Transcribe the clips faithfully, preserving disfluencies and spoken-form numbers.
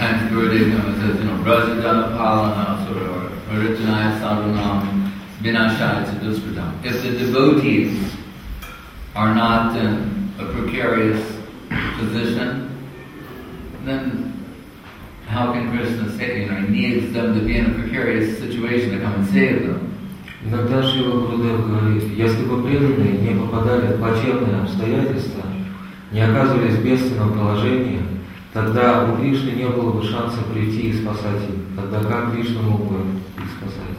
sometimes Gurudev says, you know, Brajadana Palana or Haritjanaya Sarunam Vinashaya Chaduskritam. If the devotees are not in a precarious position, then how can Krishna say, you know, he needs them to be in a precarious situation to come and save them? Иногда Шрила Гурудев говорит, если бы преданные не попадали в плачевные обстоятельства, не оказывались в бедственном положении, тогда у Кришны не было бы шанса прийти и спасать их. Тогда как Кришна мог бы их спасать?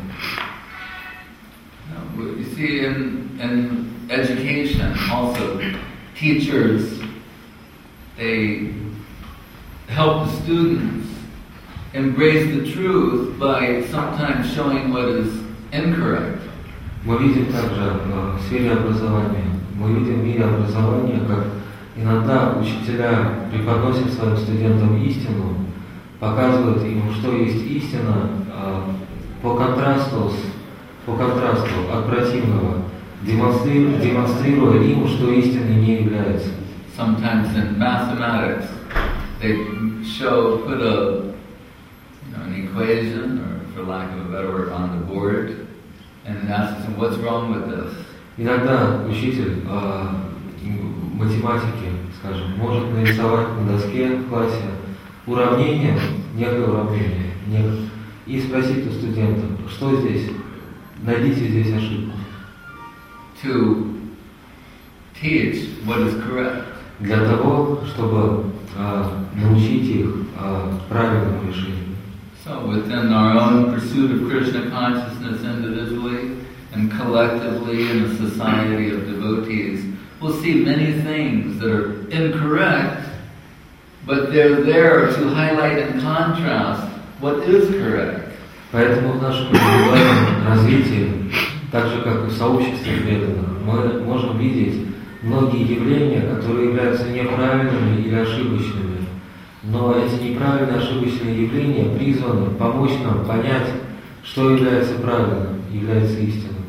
You see, in, in education also, teachers, they help the students embrace the truth by sometimes showing what is incorrect. Мы видим также в сфере образования, мы видим в мире образования, как иногда учителя преподносят своим студентам истину, показывают им, что есть истина, по контрасту, по контрасту от противного, демонстрируя, демонстрируя им, что истиной не является. Sometimes in mathematics, they show, put a, you know, an equation, or for lack of a better word, on the board, and ask them, what's wrong with this? Иногда учитель э, математики, скажем, может нарисовать на доске в классе уравнение, некое уравнение, некое, и спросить у студентов, что здесь, найдите здесь ошибку. To teach what is correct. Для того, чтобы э, научить их э, правильному решению. So within our own pursuit of Krishna consciousness individually and collectively in a society of devotees, we'll see many things that are incorrect, but they're there to highlight and contrast what is correct. Поэтому в нашем индивидуальном развитии, так же как и в сообществе преданных, мы можем видеть многие явления, которые являются неправильными или ошибочными. Но эти неправильные, ошибочные явления призваны помочь нам понять, что является правильным, является истинным.